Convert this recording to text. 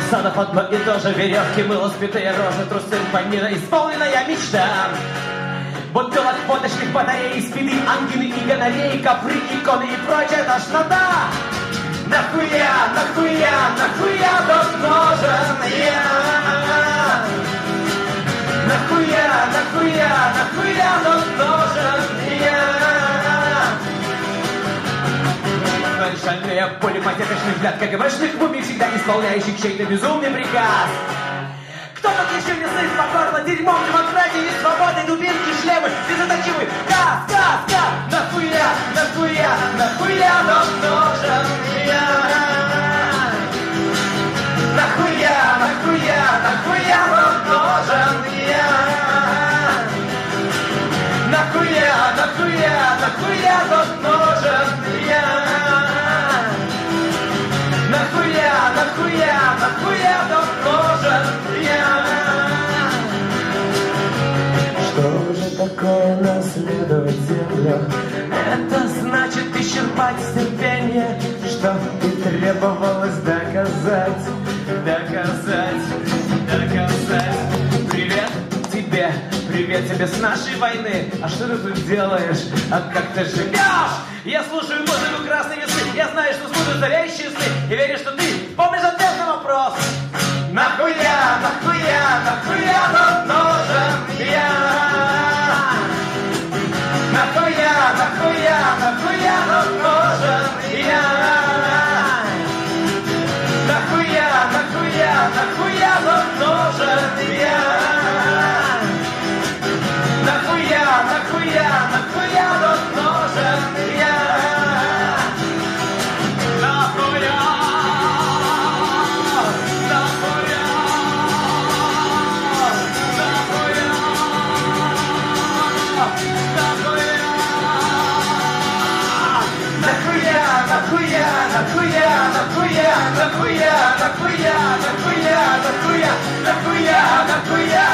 фасадов одно и то же. Веревки, мыло, спитые рожи, трусы, помина, исполненная мечта. Бутылок водочных батарей, спиды, ангины и гонореи, ковры, иконы и прочая тошнота. Нахуя, нахуя, нахуя тут нужен я? Нахуя, нахуя, нахуя тут нужен я? Шальные пули, потекочный взгляд КГБшных мумий, всегда исполняющих чей-то безумный приказ. Кто тут еще не сыт по горло дерьмом демократии и свободы, дубинки, шлемы, безоточивый газ, газ, газ. Нахуя, нахуя, нахуя тут нужен я? Нахуя, нахуя, нахуя тут нужен я? Нахуя, нахуя, нахуя тут нужен я? Нахуя, нахуя, нахуя тут нужен я? Что же такое наследовать землю? Это значит исчерпать терпение, что и требовалось доказать, доказать, доказать. Привет тебе, привет тебе с нашей войны. А что ты тут делаешь? А как ты живешь? Я слушаю музыку красной весны. Я знаю, что сбудут зловещие сны. И верю, что ты помнишь ответ на вопрос. Нахуя, нахуя, нахуя тут нужен я? Нахуя, нахуя, нахуя тут нужен я? Нахуя, нахуя, нахуя тут нужен я? Нахуя, нахуя, нахуя тут нужен я? Нахуя, нахуя, нахуя, нахуя, нахуя, нахуя, нахуя, нахуя, нахуя, нахуя, нахуя, нахуя, нахуя, нахуя.